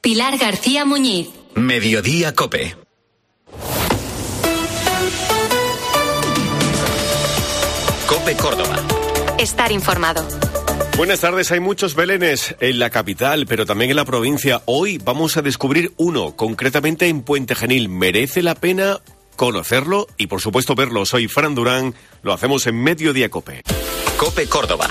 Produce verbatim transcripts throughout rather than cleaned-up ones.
Pilar García Muñiz. Mediodía Cope. Cope Córdoba. Estar informado. Buenas tardes, hay muchos belenes en la capital, pero también en la provincia. Hoy vamos a descubrir uno, concretamente en Puente Genil. Merece la pena conocerlo y, por supuesto, verlo. Soy Fran Durán, lo hacemos en Mediodía Cope. Cope Córdoba.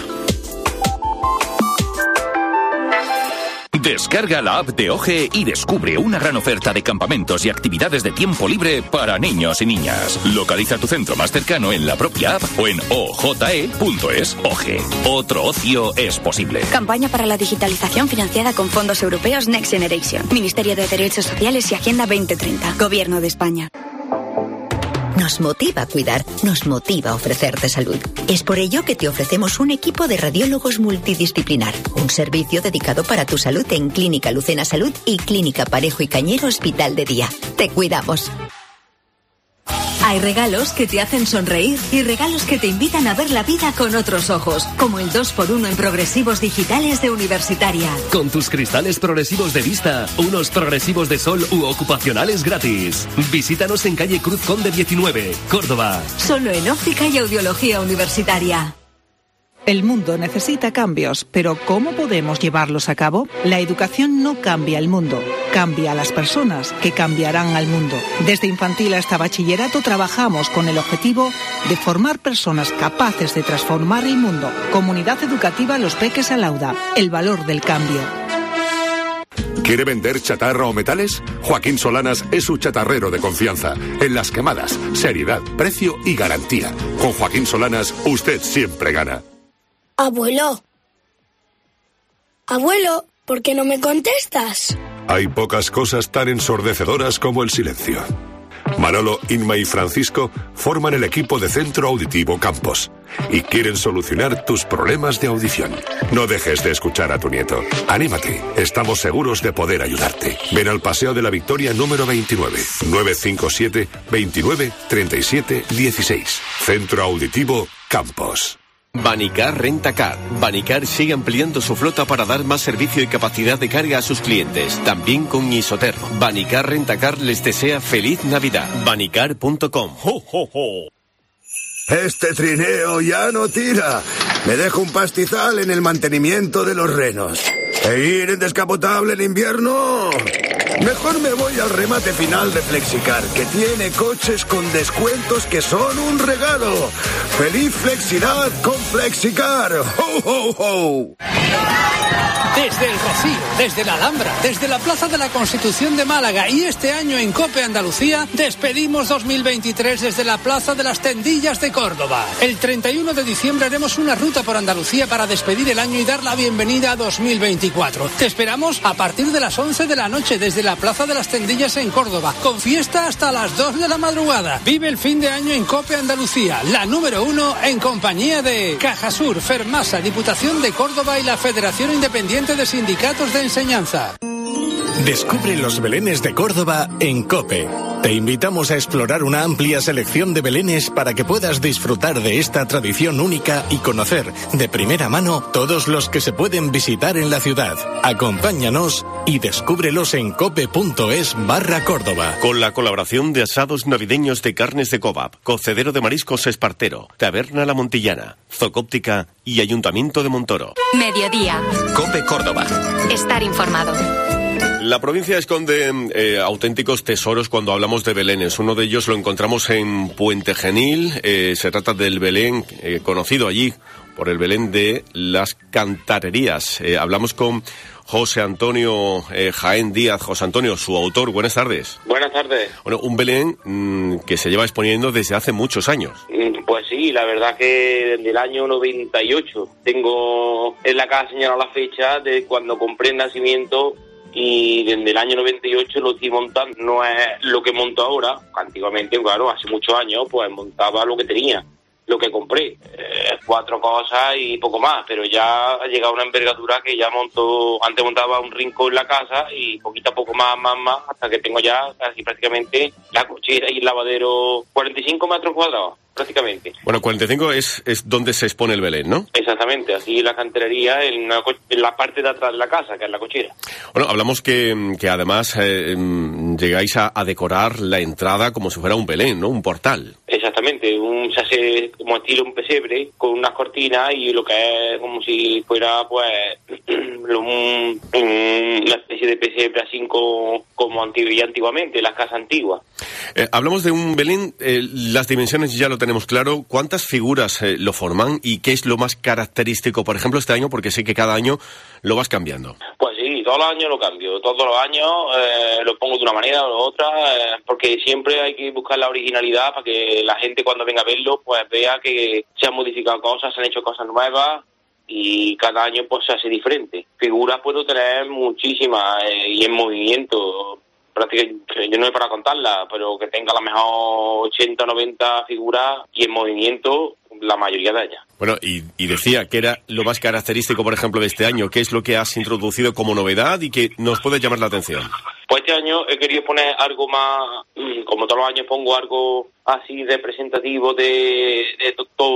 Descarga la app de O G E y descubre una gran oferta de campamentos y actividades de tiempo libre para niños y niñas. Localiza tu centro más cercano en la propia app o en o j e punto es. O G E. Otro ocio es posible. Campaña para la digitalización financiada con fondos europeos Next Generation. Ministerio de Derechos Sociales y Agenda veinte treinta. Gobierno de España. Nos motiva a cuidar, nos motiva a ofrecerte salud. Es por ello que te ofrecemos un equipo de radiólogos multidisciplinar, un servicio dedicado para tu salud en Clínica Lucena Salud y Clínica Parejo y Cañero Hospital de Día. Te cuidamos. Hay regalos que te hacen sonreír y regalos que te invitan a ver la vida con otros ojos, como el dos por uno en progresivos digitales de Universitaria. Con tus cristales progresivos de vista, unos progresivos de sol u ocupacionales gratis. Visítanos en calle Cruz Conde diecinueve, Córdoba. Solo en Óptica y Audiología Universitaria. El mundo necesita cambios, pero ¿cómo podemos llevarlos a cabo? La educación no cambia el mundo, cambia a las personas que cambiarán al mundo. Desde infantil hasta bachillerato trabajamos con el objetivo de formar personas capaces de transformar el mundo. Comunidad Educativa Los Peques Alauda, el valor del cambio. ¿Quiere vender chatarra o metales? Joaquín Solanas es su chatarrero de confianza. En las quemadas, seriedad, precio y garantía. Con Joaquín Solanas, usted siempre gana. Abuelo. Abuelo, ¿por qué no me contestas? Hay pocas cosas tan ensordecedoras como el silencio. Manolo, Inma y Francisco forman el equipo de Centro Auditivo Campos y quieren solucionar tus problemas de audición. No dejes de escuchar a tu nieto. Anímate, estamos seguros de poder ayudarte. Ven al Paseo de la Victoria número veintinueve, nueve cinco siete, veintinueve, treinta y siete, dieciséis. Centro Auditivo Campos. Banicar Rentacar. Banicar sigue ampliando su flota para dar más servicio y capacidad de carga a sus clientes, también con Isoter. Banicar Rentacar les desea feliz Navidad. Banicar punto com. ¡Ho, ho, ho! Este trineo ya no tira. Me dejo un pastizal en el mantenimiento de los renos. ¿E ir en descapotable en invierno? Mejor me voy al remate final de Flexicar, que tiene coches con descuentos que son un regalo. ¡Feliz Flexidad con Flexicar! ¡Ho, ho, ho! Desde el Rocío, desde la Alhambra, desde la Plaza de la Constitución de Málaga y este año en COPE Andalucía, despedimos dos mil veintitrés desde la Plaza de las Tendillas de Córdoba. El treinta y uno de diciembre haremos una ruta por Andalucía para despedir el año y dar la bienvenida a dos mil veinticuatro. Te esperamos a partir de las once de la noche desde la Plaza de las Tendillas en Córdoba, con fiesta hasta las dos de la madrugada. Vive el fin de año en COPE Andalucía, la número uno en compañía de Cajasur, Fermasa, Diputación de Córdoba y la Federación Independiente de Sindicatos de Enseñanza. Descubre los belenes de Córdoba en COPE. Te invitamos a explorar una amplia selección de belenes para que puedas disfrutar de esta tradición única y conocer de primera mano todos los que se pueden visitar en la ciudad. Acompáñanos y descúbrelos en cope.es barra Córdoba. Con la colaboración de Asados Navideños de Carnes de Cobab, Cocedero de Mariscos Espartero, Taberna La Montillana, Zocóptica y Ayuntamiento de Montoro. Mediodía. Cope Córdoba. Estar informado. La provincia esconde eh, auténticos tesoros cuando hablamos de belenes. Uno de ellos lo encontramos en Puente Genil. Eh, se trata del Belén eh, conocido allí por el Belén de las Cantarerías. Eh, hablamos con José Antonio eh, Jaén Díaz. José Antonio, su autor. Buenas tardes. Buenas tardes. Bueno, un Belén mmm, que se lleva exponiendo desde hace muchos años. Pues sí, la verdad que desde el año noventa y ocho tengo en la casa señalada la fecha de cuando compré el nacimiento. Y desde el año noventa y ocho lo estoy montando. No es lo que monto ahora. Antiguamente, claro, hace muchos años, pues montaba lo que tenía, lo que compré. Eh, cuatro cosas y poco más. Pero ya ha llegado una envergadura que ya monto... Antes montaba un rincón en la casa y poquito a poco más, más, más, hasta que tengo ya casi prácticamente la cochera y el lavadero cuarenta y cinco metros cuadrados. prácticamente. Bueno, cuarenta y cinco es, es donde se expone el Belén, ¿no? Exactamente, así la canterería en, una co- en la parte de atrás de la casa, que es la cochera. Bueno, hablamos que, que además eh, llegáis a, a decorar la entrada como si fuera un Belén, ¿no? Un portal. Exactamente, un, se hace como estilo un pesebre con unas cortinas y lo que es como si fuera pues lo, un, un, una especie de pesebre así como, como antiguo, antiguamente, las casas antiguas. Eh, hablamos de un Belén, eh, las dimensiones ya lo tenemos claro. ¿Cuántas figuras eh, lo forman y qué es lo más característico, por ejemplo, este año? Porque sé que cada año lo vas cambiando. Pues sí, todos los años lo cambio, todos los años eh, lo pongo de una manera o de otra, eh, porque siempre hay que buscar la originalidad para que la gente cuando venga a verlo pues vea que se han modificado cosas, se han hecho cosas nuevas y cada año pues se hace diferente. Figuras puedo tener muchísimas eh, y en movimiento. Prácticamente, yo no he para contarla, pero que tenga a lo mejor ochenta o noventa figuras y en movimiento la mayoría de ellas. Bueno, y, y decía que era lo más característico, por ejemplo, de este año. ¿Qué es lo que has introducido como novedad y que nos puede llamar la atención? Pues este año he querido poner algo más, como todos los años pongo algo así representativo de, de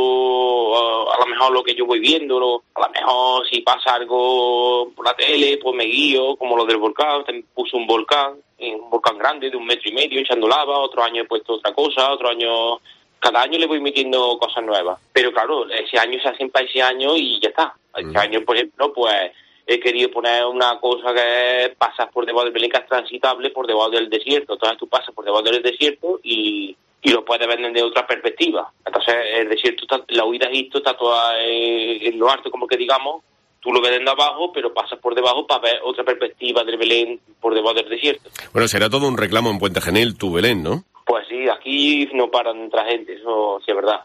todo, a lo mejor lo que yo voy viendo, a lo mejor si pasa algo por la tele, pues me guío, como lo del volcán, puse un volcán, un volcán grande de un metro y medio echando lava, otro año he puesto otra cosa, otro año... Cada año le voy metiendo cosas nuevas. Pero claro, ese año se hacen para ese año y ya está. Este mm. año, por ejemplo, pues he querido poner una cosa que pasas por debajo del Belén, que es transitable por debajo del desierto. Entonces tú pasas por debajo del desierto y, y lo puedes ver desde otra perspectiva. Entonces el desierto, está, la huida de Egipto está toda en, en lo alto, como que digamos, tú lo ves desde abajo, pero pasas por debajo para ver otra perspectiva del Belén por debajo del desierto. Bueno, será todo un reclamo en Puente Genil, tu Belén, ¿no? Pues sí, aquí no paran de entrar gente, eso sí es verdad.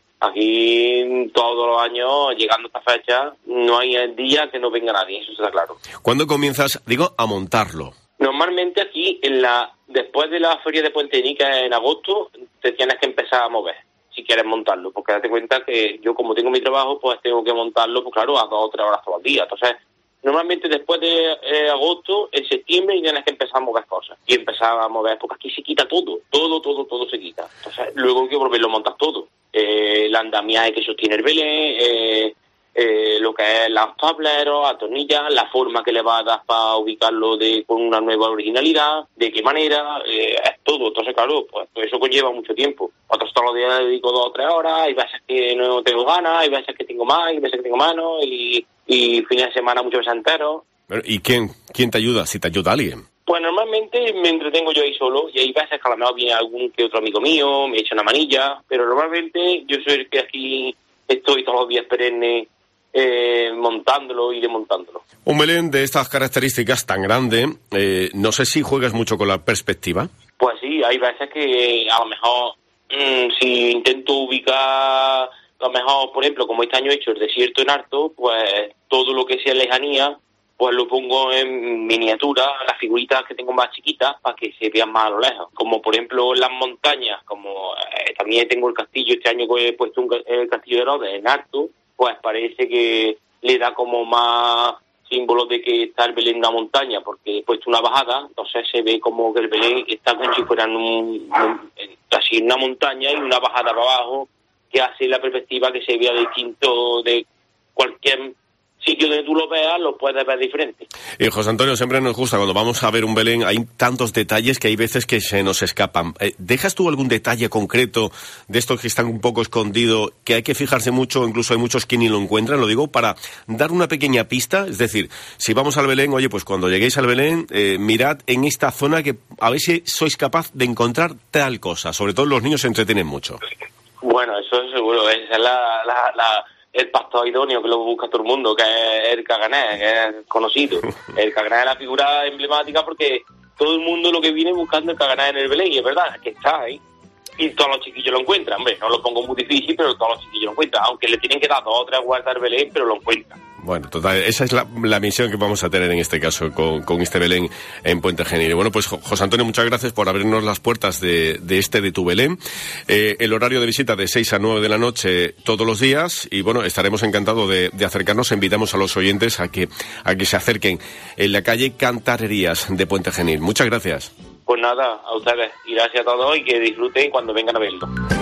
Aquí todos los años, llegando a esta fecha, no hay día que no venga nadie, eso está claro. ¿Cuándo comienzas, digo, a montarlo? Normalmente aquí, en la después de la feria de Puente Genil, que es en agosto, te tienes que empezar a mover, si quieres montarlo, porque date cuenta que yo como tengo mi trabajo, pues tengo que montarlo, pues claro, a dos o tres horas todos los días. Entonces, normalmente después de eh, agosto, en septiembre, tienes que empezar a mover cosas. Y empezar a mover, porque aquí se quita todo, todo, todo, todo se quita. Entonces, luego hay que volverlo a montar todo. Eh, el andamiaje que sostiene el Belén, eh, eh, lo que es los tableros, atornillas, la forma que le va a dar para ubicarlo de con una nueva originalidad, de qué manera, eh, es todo. Entonces, claro, pues eso conlleva mucho tiempo. Otros todos los días le dedico dos o tres horas, hay veces que no tengo ganas, hay veces que tengo más, hay veces que tengo menos, y... y fines de semana muchos veces enteros. ¿Y quién, quién te ayuda? Si te ayuda alguien. Pues normalmente me entretengo yo ahí solo y hay veces que a lo mejor viene algún que otro amigo mío, me echa una manilla, pero normalmente yo soy el que aquí estoy todos los días perenne eh, montándolo y desmontándolo. Un Belén de estas características tan grande, eh, no sé si juegas mucho con la perspectiva. Pues sí, hay veces que a lo mejor mmm, si intento ubicar... A lo mejor, por ejemplo, como este año he hecho el desierto en alto, pues todo lo que sea lejanía, pues lo pongo en miniatura, las figuritas que tengo más chiquitas, para que se vean más a lo lejos. Como por ejemplo en las montañas, como eh, también tengo el castillo, este año que he puesto un, el castillo de Herodes en alto, pues parece que le da como más símbolo de que está el Belén en una montaña, porque he puesto una bajada, entonces se ve como que el Belén está como si fuera en un, un, así en una montaña y una bajada para abajo, que hace la perspectiva que se vea distinto de cualquier sitio donde tú lo veas, lo puedes ver diferente. Y José Antonio, siempre nos gusta, cuando vamos a ver un Belén, hay tantos detalles que hay veces que se nos escapan. Eh, ¿Dejas tú algún detalle concreto de estos que están un poco escondidos, que hay que fijarse mucho, incluso hay muchos que ni lo encuentran? Lo digo para dar una pequeña pista, es decir, si vamos al Belén, oye, pues cuando lleguéis al Belén, eh, mirad en esta zona que a ver si sois capaz de encontrar tal cosa. Sobre todo los niños se entretienen mucho. Bueno, eso es seguro, esa es la, la, la, el pastor idóneo que lo busca todo el mundo, que es el cagané, que es conocido. El cagané es la figura emblemática porque todo el mundo lo que viene buscando el cagané en el Belén, y es verdad, que está ahí. Y todos los chiquillos lo encuentran, hombre, no lo pongo muy difícil, pero todos los chiquillos lo encuentran, aunque le tienen que dar dos o tres vueltas al Belén, pero lo encuentran. Bueno, total, esa es la, la misión que vamos a tener en este caso con, con este Belén en Puente Genil. Bueno, pues José Antonio, muchas gracias por abrirnos las puertas de, de este de tu Belén. Eh, el horario de visita de seis a nueve de la noche todos los días y bueno, estaremos encantados de, de acercarnos. Invitamos a los oyentes a que, a que se acerquen en la calle Cantarerías de Puente Genil. Muchas gracias. Pues nada, a ustedes, y gracias a todos y que disfruten cuando vengan a verlo.